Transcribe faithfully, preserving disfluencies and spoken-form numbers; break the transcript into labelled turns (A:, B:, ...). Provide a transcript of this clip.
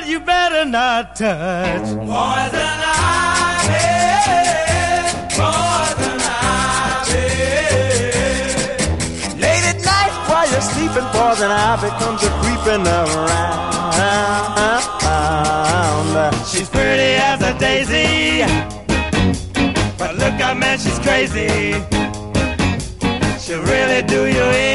A: but you better not touch.
B: Poison ivy, poison ivy.
A: Late at night while you're sleeping, poison ivy comes a creeping around. She's pretty as a daisy, but look out, man, she's crazy. She'll really do you in.